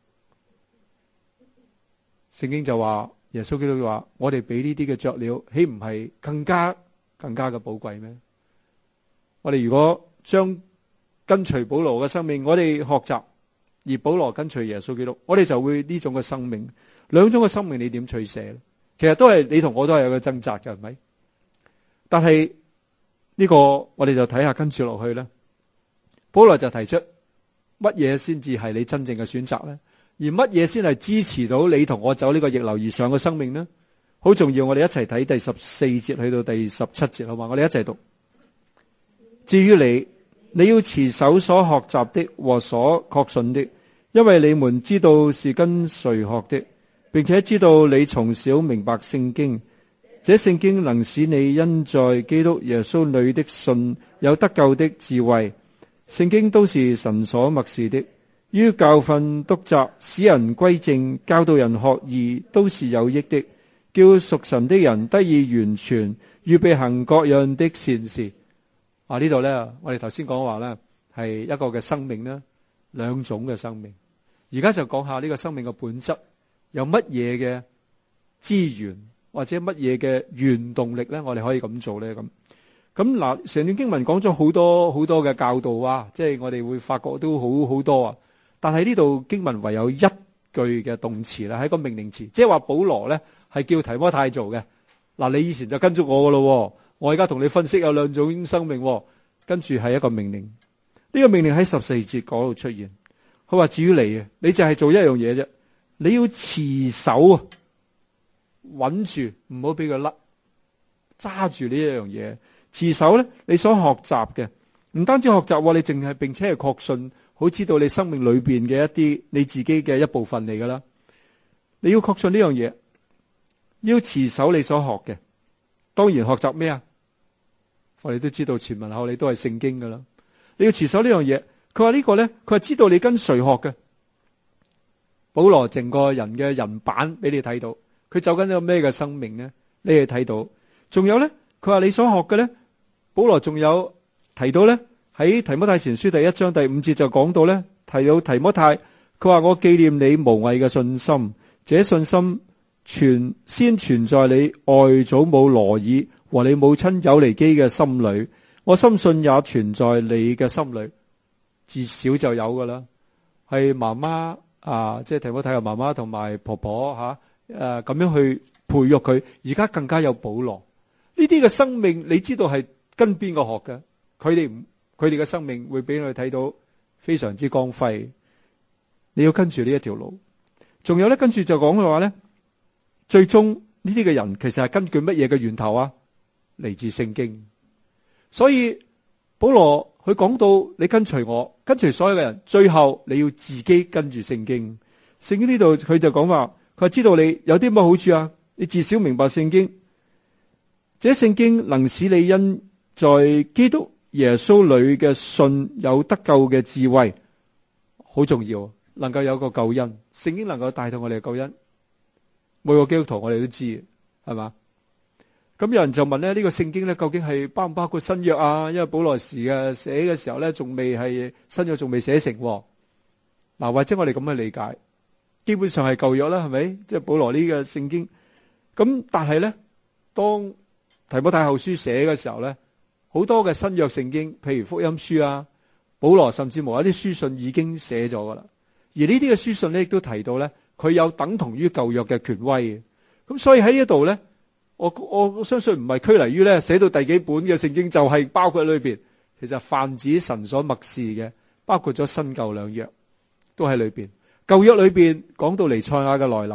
聖經就話，耶穌基督話，我哋比呢啲嘅雀鳥，豈唔係更加更加嘅寶貴咩？我哋如果將跟隨保羅嘅生命，我哋學習，而保羅跟隨耶穌基督，我哋就會呢種嘅生命。兩種嘅生命你點取捨？其實都係你同我都係有個掙扎嘅，係咪？但係呢個我哋就睇下跟住落去咧。保羅就提出乜嘢先至係你真正嘅選擇咧？而乜嘢先係支持到你同我走呢個逆流而上嘅生命呢？好重要，我哋一齊睇第十四節去到第十七節，好嘛？我哋一齊讀。至於你，你要持守所學習的和所確信的，因為你們知道是跟誰學的，並且知道你從小明白聖經。這聖經能使你因在基督耶穌裏的信有得救的智慧。聖經都是神所默示的，於教訓、督責、使人歸正、教導人學義，都是有益的，叫屬神的人得以完全，預備行各樣的善事。啊，呢度呢，我哋頭先講話呢，係一個嘅生命呢，兩種嘅生命。而家就講下呢個生命嘅本質，有乜嘢嘅資源或者乜嘢嘅原動力呢？我哋可以咁做呢？咁咁嗱，成段經文講咗好多好多嘅教導啊，即係我哋會發覺都好好多啊。但係呢度經文唯有一句嘅動詞啦，係一個命令詞，即係話保羅呢係叫提摩太做嘅。嗱，你以前就跟住我噶咯，我而家同你分析有兩種生命，跟住係一個命令。呢個命令喺十四節嗰度出現，佢話至於你啊，你就係做一樣嘢啫，你要持守啊，穩住，唔好俾佢甩，揸住呢一樣嘢。持守咧，你所學習嘅唔單止學習，你淨係並且係確信，好知道你生命裏邊嘅一啲你自己嘅一部分嚟噶啦。你要確信呢樣嘢，要持守你所學嘅。當然學習咩啊？我哋都知道前文後理都係聖經噶啦。你要持守呢樣嘢。佢話呢個咧，佢係知道你跟誰學嘅。保羅整個人嘅人版俾你睇到，佢走緊一個咩嘅生命呢？你係睇到。仲有咧，佢話你所學嘅咧，保羅仲有提到咧，喺提摩太前書第一章第五節就講到咧，提到提摩太，佢話我紀念你無偽嘅信心，這信心存先存在你外祖母羅爾和你母親友尼基嘅心裏，我深信也存在你嘅心裏，至少就有噶啦，係媽媽啊，即係提摩太嘅媽媽同埋婆婆吓，誒、啊、咁樣去培育佢，而家更加有保羅呢啲嘅生命，你知道係跟邊個學嘅？佢哋唔，佢哋嘅生命會俾我哋睇到非常之光輝。你要跟住呢一條路，仲有咧，跟住就講嘅話咧，最終呢啲嘅人其實係根據乜嘢嘅源頭啊？嚟自聖經。所以保羅佢講到你跟隨我，跟隨所有嘅人，最後你要自己跟住聖經。聖經呢度佢就講話，佢話知道你有啲乜好處啊？你至少明白聖經。這聖經能使你因在基督耶穌裏嘅信有得救嘅智慧，好重要，能夠有個救恩。聖經能夠帶到我哋嘅救恩，每個基督徒我哋都知，係嘛？咁有人就問咧，呢個聖經咧究竟係包唔包括新約啊？因為保羅時嘅寫嘅時候咧，仲未係新約，仲未寫成。嗱，或者我哋咁去理解，基本上係舊約啦，係咪？即係保羅呢個聖經。咁但係咧，當提摩太後書寫嘅時候咧，好多嘅新約聖經，譬如福音書啊，保羅甚至無一啲書信已經寫咗噶啦。而呢啲嘅書信咧，亦都提到咧，佢有等同於舊約嘅權威。咁所以喺呢一度咧，我我相信唔係拘泥於咧寫到第幾本嘅聖經就係包括喺裏邊。其實泛指神所默示嘅，包括咗新舊兩約都喺裏邊。舊約裏邊講到彌賽亞嘅來臨，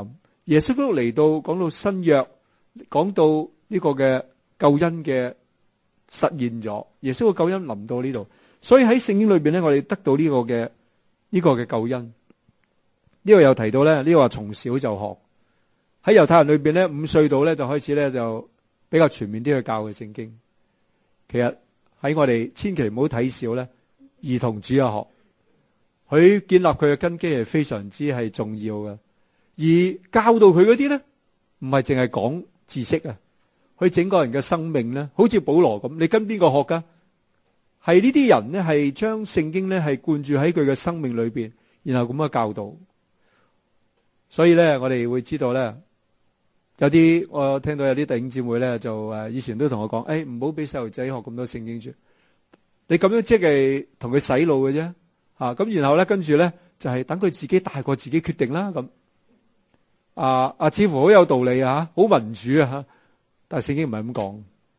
耶穌都嚟到講到新約，講到呢個嘅救恩嘅實現咗，耶穌嘅救恩臨到呢度，所以喺聖經裏邊咧，我哋得到呢個嘅呢個嘅救恩。呢個又提到咧，呢個話從小就學，喺猶太人裏邊咧，五歲度咧就開始咧就比較全面啲去教嘅聖經。其實喺我哋千祈唔好睇小咧兒童主日學，佢建立佢嘅根基係非常之係重要嘅。而教導佢嗰啲咧，唔係淨係講知識啊，佢整個人嘅生命咧，好似保羅咁，你跟邊個學噶？係呢啲人咧，係將聖經咧係灌注喺佢嘅生命裏邊，然後咁樣教導。所以咧，我哋會知道咧，有啲我聽到有啲弟兄姊妹咧，就誒以前都同我講，誒唔好俾細路仔學咁多聖經書，你咁樣即係同佢洗腦嘅啫，吓咁然後咧跟住咧就係等佢自己大個自己決定啦咁。啊啊，似乎好有道理啊，好民主啊吓，但係聖經唔係咁講。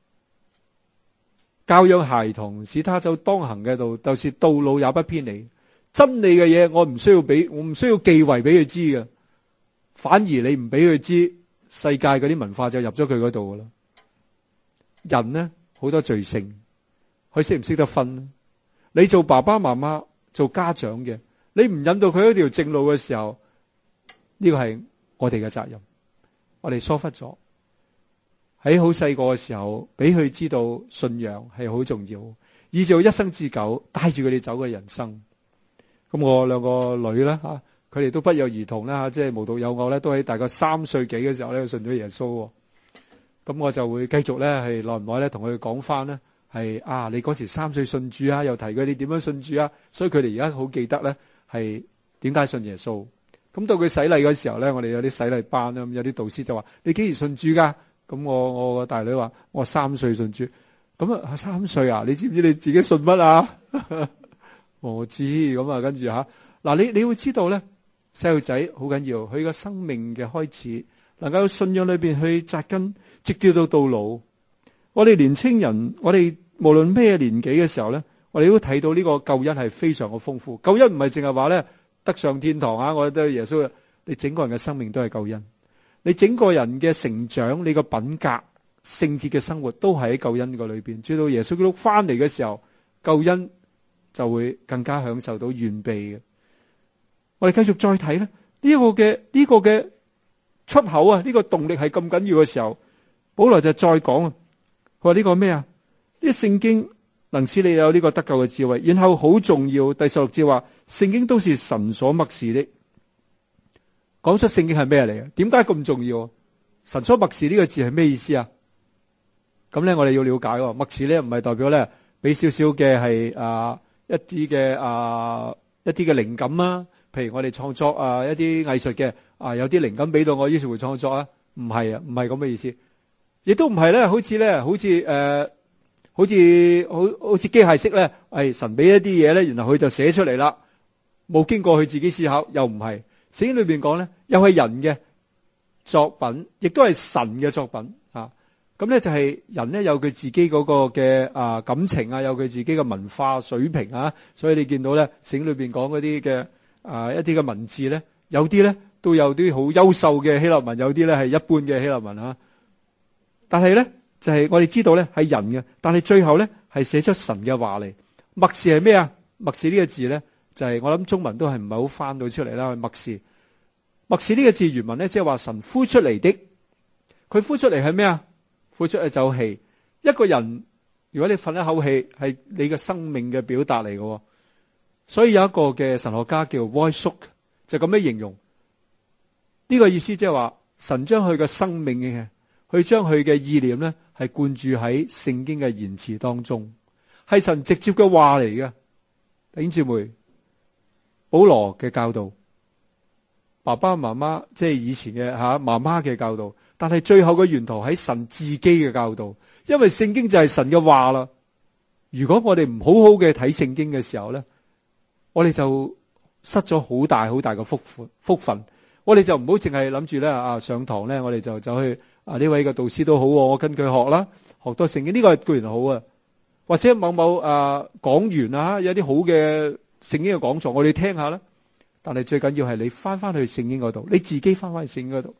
教養孩童，使他走當行嘅道，就是到老也不偏離。真理嘅嘢，我唔需要俾，我唔需要忌諱俾佢知嘅。反而你唔俾佢知，世界嗰啲文化就入咗佢嗰度噶啦。人呢好多罪性，佢識唔識得分呢？你做爸爸媽媽做家長嘅，你唔引導佢一條正路嘅時候，呢個係我哋嘅責任。我哋疏忽咗喺好細個嘅時候，俾佢知道信仰係好重要，以至一生之久帶住佢哋走嘅人生。咁我兩個女啦吓。佢哋都不約而同啦，即係無獨有偶咧，都喺大概三歲幾嘅時候咧信咗耶穌。咁我就會繼續咧係耐唔耐咧同佢講翻咧係啊，你嗰時三歲信主啊，又提佢你點樣信主啊，所以佢哋而家好記得咧係點解信耶穌。咁到佢洗禮嗰時候咧，我哋有啲洗禮班啦，咁有啲導師就話你幾時信主噶？咁我我個大女話我三歲信主。咁啊三歲啊？你知唔知你自己信乜啊？我知。咁啊跟住吓嗱，你你會知道咧。細路仔好緊要，佢個生命嘅開始，能夠信仰裏邊去扎根，直至到到老。我哋年青人，我哋無論咩年紀嘅時候咧，我哋都睇到呢個救恩係非常嘅豐富。救恩唔係淨係話咧得上天堂啊！我覺得耶穌，你整個人嘅生命都係救恩，你整個人嘅成長，你個品格、聖潔嘅生活都係喺救恩個裏邊。直到耶穌基督翻嚟嘅時候，救恩就會更加享受到完備嘅。我哋繼續再睇咧，呢、這個嘅呢、這個嘅出口啊，呢、這個動力係咁緊要嘅時候，保羅就再講啊，佢話呢個咩啊？呢、這個聖經能使你有呢個得救嘅智慧。然後好重要，第十六節話聖經都是神所默示的。講出聖經係咩嚟啊？點解咁重要？神所默示呢個字係咩意思啊？咁咧，我哋要了解，默示咧唔係代表咧俾少少嘅係啊一啲嘅啊一啲嘅靈感啊。譬如我哋創作啊，一啲藝術嘅啊，有啲靈感俾到我，於是會創作啊，唔係啊，唔係咁嘅意思，亦都唔係咧，好似咧，好似誒、呃，好似好好似機械式咧，係神俾一啲嘢咧，然後佢就寫出嚟啦，冇經過佢自己思考，又唔係。聖經裏邊講咧，又係人嘅作品，亦都係神嘅作品啊。咁咧就係人咧有佢自己嗰個嘅啊感情啊，有佢自己嘅文化水平啊，所以你見到咧聖經裏邊講嗰啲嘅。啊！一啲嘅文字咧，有啲咧都有啲好優秀嘅希臘文，有啲咧係一般嘅希臘文啊。但係咧就係、是、我哋知道咧係人嘅，但係最後咧係寫出神嘅話嚟。默示係咩啊？默示呢個字咧就係、是、我諗中文都係唔係好翻到出嚟啦。默示，默示呢個字原文咧即係話神呼出嚟的。佢呼出嚟係咩啊？呼出一口氣。一個人如果你瞓一口氣，係你嘅生命嘅表達嚟嘅。所以有一個嘅神學家叫 Wojciech，就咁樣形容呢個意思，即係話神將佢嘅生命嘅，佢將佢嘅意念咧係灌注喺聖經嘅言辭當中，係神直接嘅話嚟嘅。弟兄姊妹，保羅嘅教導，爸爸媽媽即係以前嘅吓媽媽嘅教導，但係最後嘅源頭喺神自己嘅教導，因為聖經就係神嘅話啦。如果我哋唔好好嘅睇聖經嘅時候咧，我哋就失咗好大好大嘅福分，福分。我哋就唔好淨係諗住咧啊上堂咧，我哋就走去啊呢位嘅導師都好，我跟佢學啦，學多聖經呢個固然好啊。或者某某啊講員啊，有啲好嘅聖經嘅講座，我哋聽下啦。但係最緊要係你翻翻去聖經嗰度，你自己翻翻去聖經嗰度，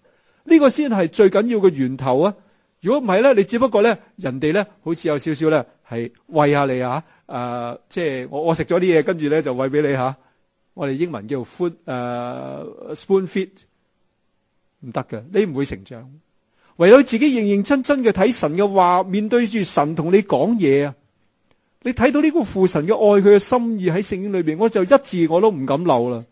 呢個先係最緊要嘅源頭啊！如果唔係咧，你只不過咧，人哋咧好似有少少咧係餵下你啊，誒，即係我我食咗啲嘢，跟住咧就餵俾你吓。我哋英文叫 food 誒 spoon feed，唔得嘅，你唔會成長。唯有自己認認真真嘅睇神嘅話，面對住神同你講嘢啊！你睇到呢個父神嘅愛，佢嘅心意喺聖經裏邊，我就一字我都唔敢漏啦。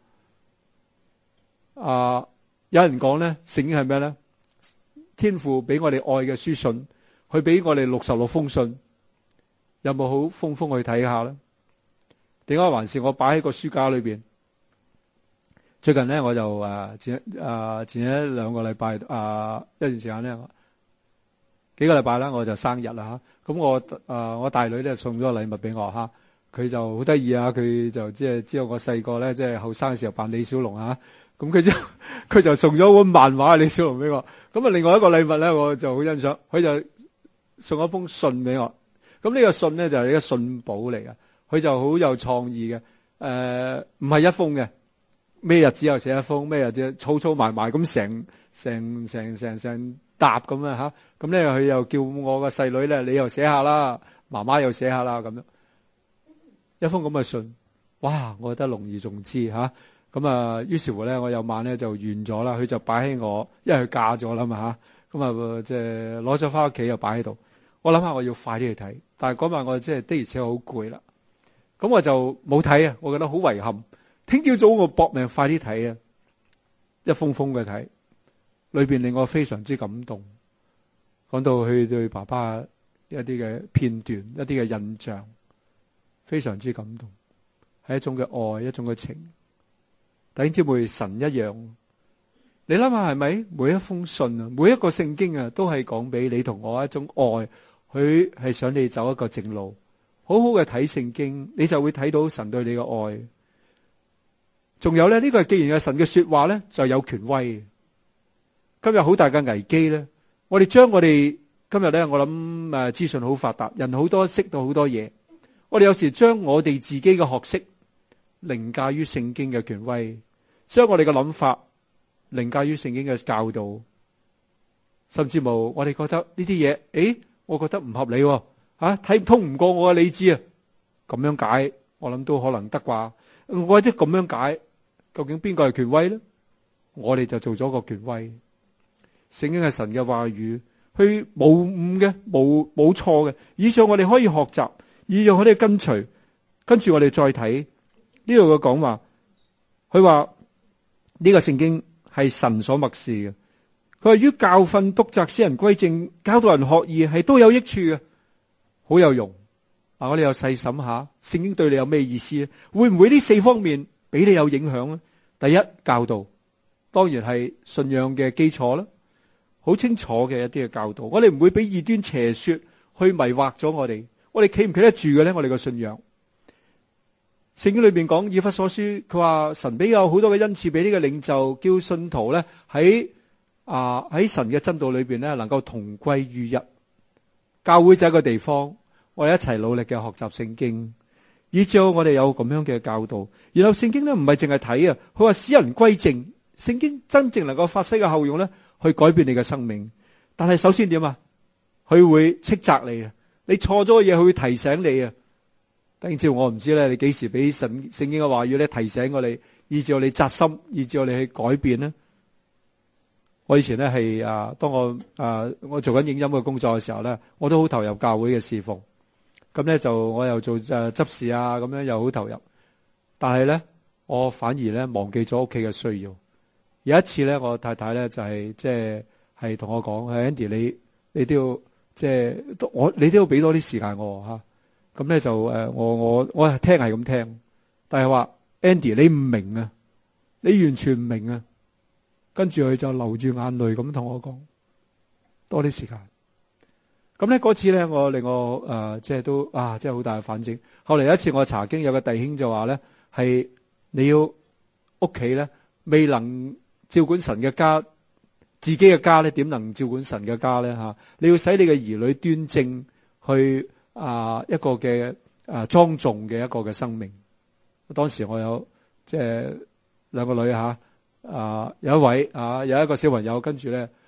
啊，有人講咧，聖經係咩咧？天父俾我哋愛嘅書信，佢俾我哋六十六封信，有冇好封封去睇下咧？點解還是我擺喺個書架裏邊？最近咧，我就誒前誒前一兩個禮拜啊一段時間咧，幾個禮拜啦，我就生日啦吓。咁我誒我大女咧送咗個禮物俾我吓，佢就好得意啊！佢就即係知道我細個咧，即係後生嘅時候扮李小龍啊。咁佢就佢就送咗本漫畫李小龍俾我。咁啊，另外一個禮物咧，我就好欣賞，佢就送一封信俾我。咁呢個信咧就係一個信簿嚟嘅，佢就好有創意嘅。誒，唔係一封嘅。咩日子又寫一封，咩日子儲儲埋埋咁成成成成成沓咁啊吓，咁咧佢又叫我個細女咧，你又寫下啦，媽媽又寫下啦，咁樣一封咁嘅信，哇！我覺得隆而重之吓，咁啊，於是乎咧，我有晚咧就完咗啦，佢就擺喺我，因為佢嫁咗啦嘛吓，咁啊即係攞咗翻屋企又擺喺度，我諗下我要快啲去睇，但係嗰晚我即係的而且確好攰啦，咁我就冇睇啊，我覺得好遺憾。聽朝早我搏命快啲睇啊，一封封嘅睇，裏邊令我非常之感動。講到佢對爸爸一啲嘅片段，一啲嘅印象，非常之感動，係一種嘅愛，一種嘅情。弟兄姊妹，神一樣，你諗下係咪？每一封信啊，每一個聖經啊，都係講俾你同我一種愛，佢係想你走一個正路，好好嘅睇聖經，你就會睇到神對你嘅愛。仲有咧，呢個既然係神嘅說話咧，就有權威。今日好大嘅危機咧，我哋將我哋今日咧，我諗誒資訊好發達，人好多識到好多嘢，我哋有時將我哋自己嘅學識凌駕於聖經嘅權威，將我哋嘅諗法凌駕於聖經嘅教導，甚至乎我哋覺得呢啲嘢，誒，我覺得唔合理喎，吓睇通唔過我嘅理智啊，咁樣解，我諗都可能得啩，或者咁樣解。究竟邊個係權威呢？我哋就做咗個權威。聖經係神嘅話語，去冇誤嘅，冇冇錯嘅，以上我哋可以學習，以上我哋跟隨，跟住我哋再睇呢度嘅講話。佢話呢個聖經係神所默示嘅。佢話於教訓、督責、使人歸正、教導人學義，係都有益處嘅，好有用。嗱，我哋又細審下聖經對你有咩意思咧？會唔會呢四方面俾你有影響咧？第一，教導，當然係信仰嘅基礎啦，好清楚嘅一啲嘅教導。我哋唔會俾異端邪說去迷惑咗我哋。我哋企唔企得住嘅咧？我哋嘅信仰。聖經裏邊講以弗所書，佢話神俾有好多嘅恩賜俾呢個領袖，叫信徒咧喺啊喺神嘅真道裏邊咧能夠同歸於一。教會就係一個地方，我哋一齊努力嘅學習聖經。以至我哋有咁樣嘅教導，然後聖經咧唔係淨係睇啊，佢話使人歸正，聖經真正能夠發揮嘅效用咧，去改變你嘅生命。但係首先點啊？佢會斥責你啊，你錯咗嘅嘢，佢會提醒你啊。等住我唔知咧，你幾時俾神聖經嘅話語咧提醒我哋，以至我哋扎心，以至我哋去改變呢？我以前咧係啊，當我啊我做緊影音嘅工作嘅時候咧，我都好投入教會嘅侍奉。咁咧就我又做誒執事啊，咁樣又好投入。但係咧，我反而咧忘記咗屋企嘅需要。有一次咧，我太太咧就係即係係同我講，Andy 你你都要即係我你都要俾多啲時間我吓。咁咧就誒我我我係聽係咁聽，但係話 Andy 你唔明啊，你完全唔明啊。跟住佢就流住眼淚咁同我講，多啲時間。咁咧嗰次咧，我令我誒、呃、即係都啊，即係好大嘅反省。後嚟有一次我查經，有個弟兄就話咧，係你要屋企咧未能照管神嘅家，自己嘅家咧點能照管神嘅家咧吓？你要使你嘅兒女端正，去啊一個嘅啊莊重嘅一個嘅生命。當時我有即係兩個女吓，啊有一位啊有一個小朋友，跟住咧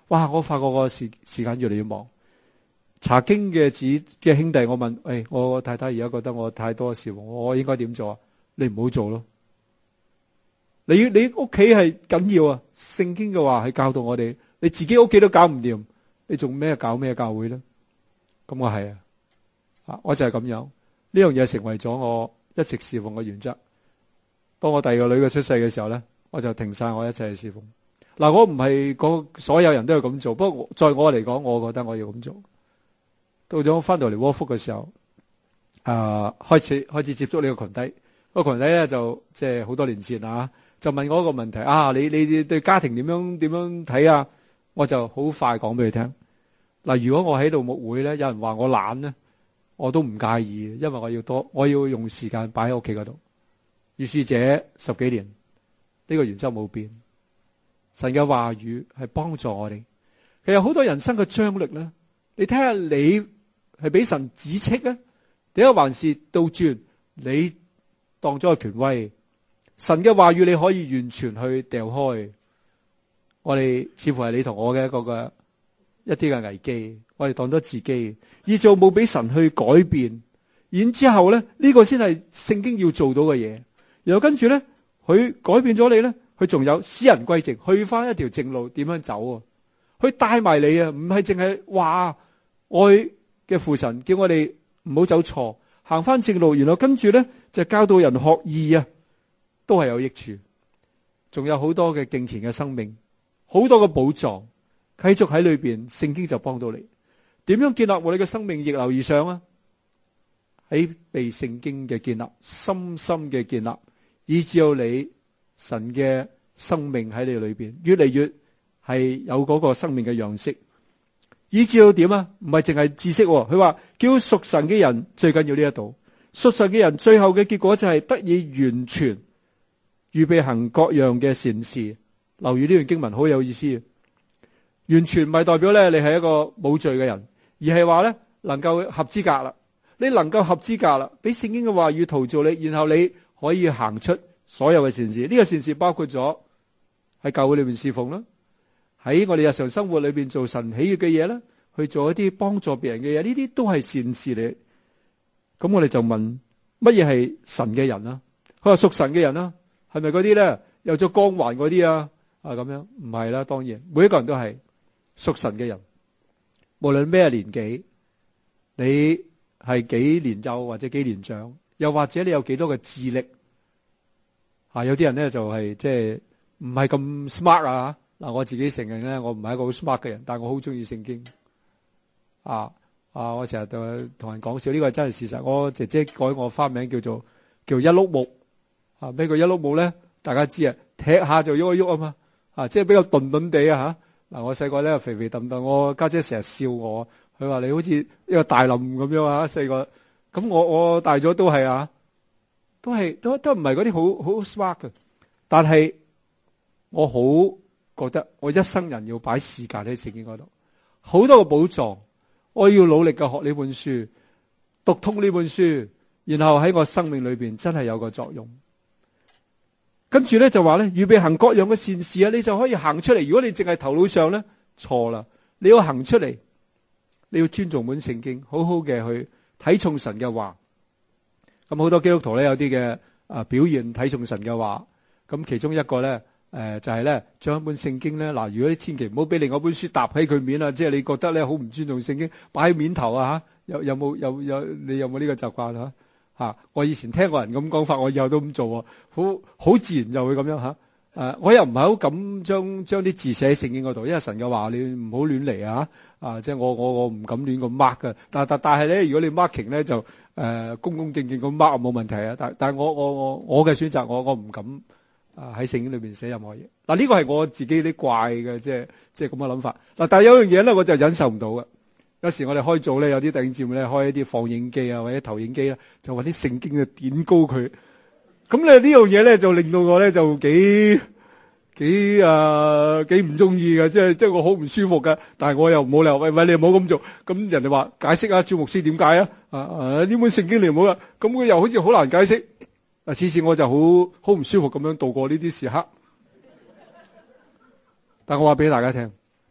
哇！我發覺個時時間越嚟越忙。查經嘅子嘅兄弟，我問：誒、哎，我太太而家覺得我太多事，我應該點做啊？你唔好做咯。你你屋企係緊要啊！聖經嘅話係教導我哋，你自己屋企都搞唔掂，你仲咩搞咩教會咧？咁我係啊，啊，我就係咁樣。呢樣嘢成為咗我一直侍奉嘅原則。當我第二個女嘅出世嘅時候咧，我就停晒我一切嘅侍奉。嗱，我唔係講所有人都係咁做，不過在我嚟講，我覺得我要咁做。到咗翻到嚟窩福嘅時候，啊，開始開始接觸呢個群體。個群體咧就即係好多年前啊，就問我一個問題啊，你你你對家庭點樣點樣睇啊？我就好快講俾佢聽。嗱，如果我喺度牧會咧，有人話我懶咧，我都唔介意，因為我要多，我要用時間擺喺屋企嗰度。如是者十幾年，呢個原則冇變。神嘅話語係幫助我哋。其實好多人生嘅張力咧，你睇下你係俾神指斥啊，點解還是倒轉你當咗個權威？神嘅話語你可以完全去掉開。我哋似乎係你同我嘅一個嘅一啲嘅危機，我哋當咗自己，而做冇俾神去改變。然之後咧，呢個先係聖經要做到嘅嘢。然後跟住咧，佢改變咗你咧，佢仲有使人歸正，去翻一條正路，點樣走啊？佢帶埋你啊，唔係淨係話愛嘅父神叫我哋唔好走錯，行翻正路。然後跟住咧就教導人學義啊，都係有益處。仲有好多嘅敬虔嘅生命，好多嘅寶藏，繼續喺裏邊，聖經就幫到你。點樣建立我哋嘅生命逆流而上啊？喺被聖經嘅建立，深深嘅建立，以至到你神嘅生命喺你裏邊，越嚟越係有嗰個生命嘅樣式，以至到點啊？唔係淨係知識，佢話叫屬神嘅人最緊要呢一度，屬神嘅人最後嘅結果就係得以完全，預備行各樣嘅善事。留意呢段經文好有意思，完全唔係代表咧你係一個冇罪嘅人，而係話咧能夠合資格啦。你能夠合資格啦，俾聖經嘅話語陶造你，然後你可以行出所有嘅善事。呢個善事包括咗喺教會裏面侍奉啦，喺我哋日常生活裏邊做神喜悅嘅嘢啦，去做一啲幫助別人嘅嘢，呢啲都係善事嚟。咁我哋就問乜嘢係神嘅人啊？佢話屬神嘅人啊，係咪嗰啲咧有咗光環嗰啲啊？啊咁樣唔係啦，當然每一個人都係屬神嘅人，無論咩年紀，你係幾年幼或者幾年長，又或者你有幾多嘅智力啊？有啲人咧就係即係唔係咁 smart 啊。嗱，我自己承認咧，我唔係一個好 smart 嘅人，但係我好中意聖經啊啊！我成日就同人講笑，呢個真係事實。我姐姐改我花名叫做叫一碌木啊。咩叫一碌木咧？大家知啊，踢下就喐一喐啊嘛啊，即係比較頓頓地啊吓。嗱，我細個咧肥肥揼揼，我家姐成日笑我。佢話你好似一個大林咁樣啊，細個咁我我大咗都係啊，都係都都唔係嗰啲好好 smart 嘅，但係我好覺得我一生人要擺時間喺聖經嗰度，好多個寶藏，我要努力嘅學呢本書，讀通呢本書，然後喺我生命裏邊真係有個作用。跟住咧就話咧，預備行各樣嘅善事啊，你就可以行出嚟。如果你淨係頭腦上咧，錯啦，你要行出嚟。你要尊重本聖經，好好嘅去睇重神嘅話。咁好多基督徒咧有啲嘅啊表現睇重神嘅話，咁其中一個咧誒、呃、就係咧將一本聖經咧嗱，如果你千祈唔好俾另外一本書搭喺佢面啊，即係你覺得咧好唔尊重聖經，擺喺面頭啊吓，有有冇有有你有冇呢個習慣啊吓？我以前聽過人咁講法，我以後都咁做，好好自然就會咁樣吓。誒、啊，我又唔係好敢將將啲字寫喺聖經嗰度，因為神嘅話你唔好亂嚟啊！啊，即係我我我唔敢亂咁 mark 㗎。但但但係咧，如果你 marking 咧就誒、呃、公公正正咁 mark 冇問題啊。但但係我我我我嘅選擇，我我唔敢啊喺聖經裏邊寫任何嘢。嗱、啊、呢、這個係我自己啲怪嘅，即係即係咁嘅諗法。嗱、啊，但係有樣嘢咧，我就忍受唔到嘅。有時我哋開組咧，有啲弟兄姊妹咧開一啲放映機啊或者投影機咧，就揾啲聖經嘅點高佢。咁咧呢樣嘢咧就令到我咧就幾幾啊幾唔中意嘅，即係即係我好唔舒服嘅。但係我又冇理由喂喂你唔好咁做。咁人哋話解釋啊，趙牧師點解啊？啊啊呢本聖經你唔好啦。咁佢又好似好難解釋。啊，次次我就好好唔舒服咁樣度過呢啲時刻。但我話俾大家聽，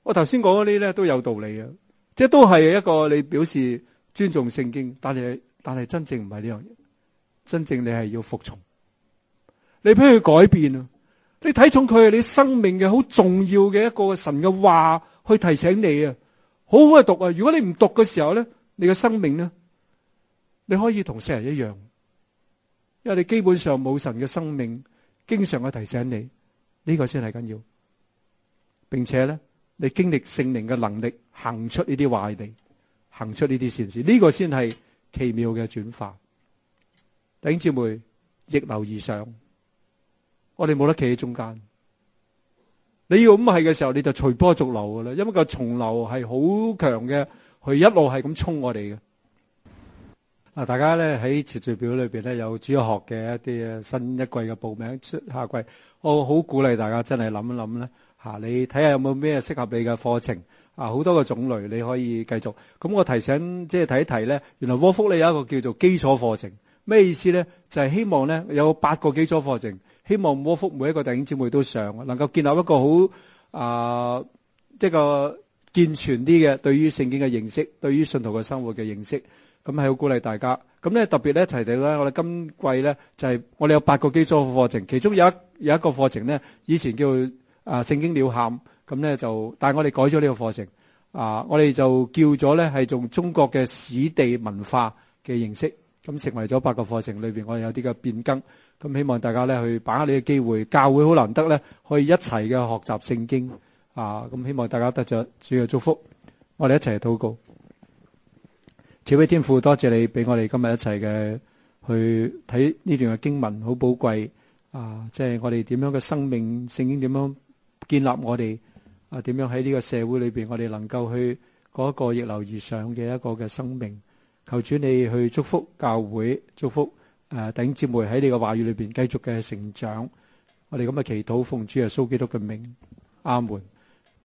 我頭先講嗰啲咧都有道理嘅，即係都係一個你表示尊重聖經，但係但係真正唔係呢樣嘢，真正你係要服從，你俾佢改變啊！你睇重佢係你生命嘅好重要嘅一個神嘅話去提醒你啊，好好去讀啊！如果你唔讀嘅時候咧，你嘅生命咧，你可以同世人一樣，因為你基本上冇神嘅生命，經常去提醒你，呢個先係緊要，並且咧，你經歷聖靈嘅能力，行出呢啲壞地，行出呢啲善事，呢個先係奇妙嘅轉化。弟兄姊妹，逆流而上。我哋冇得企喺中間，你要咁係嘅時候，你就隨波逐流噶啦，因為個洪流係好強嘅，佢一路係咁衝我哋嘅。嗱，大家咧喺次序表裏邊咧有主日學嘅一啲新一季嘅報名出下季，我好鼓勵大家真係諗一諗咧吓，你睇下有冇咩適合你嘅課程啊，好多個種類你可以繼續。咁我提醒即係提一提咧，原來窩福咧有一個叫做基礎課程，咩意思咧？就係希望咧有八個基礎課程。希望窩福每一個弟兄姊妹都上，能夠建立一個好啊，即係個健全啲嘅對於聖經嘅認識，對於信徒嘅生活嘅認識，咁係好鼓勵大家。咁咧特別咧提到咧，我哋今季咧就係我哋有八個基礎課程，其中有一有一個課程咧，以前叫啊聖經鳥瞰，咁咧就但係我哋改咗呢個課程啊，我哋就叫咗咧係從中國嘅史地文化嘅認識，咁成為咗八個課程裏邊，我哋有啲嘅變更。咁希望大家咧去把握呢個機會，教會好難得咧，可以一齊嘅學習聖經啊！咁希望大家得着主嘅祝福，我哋一齊禱告。慈悲天父，多謝你俾我哋今日一齊嘅去睇呢段嘅經文，好寶貴啊！即係我哋點樣嘅生命，聖經點樣建立我哋啊？點樣喺呢個社會裏邊，我哋能夠去嗰一個逆流而上嘅一個嘅生命。求主你去祝福教會，祝福。誒，弟兄姊妹喺你嘅話語裏邊繼續嘅成長，我哋咁嘅祈禱奉主耶穌基督嘅名，阿門。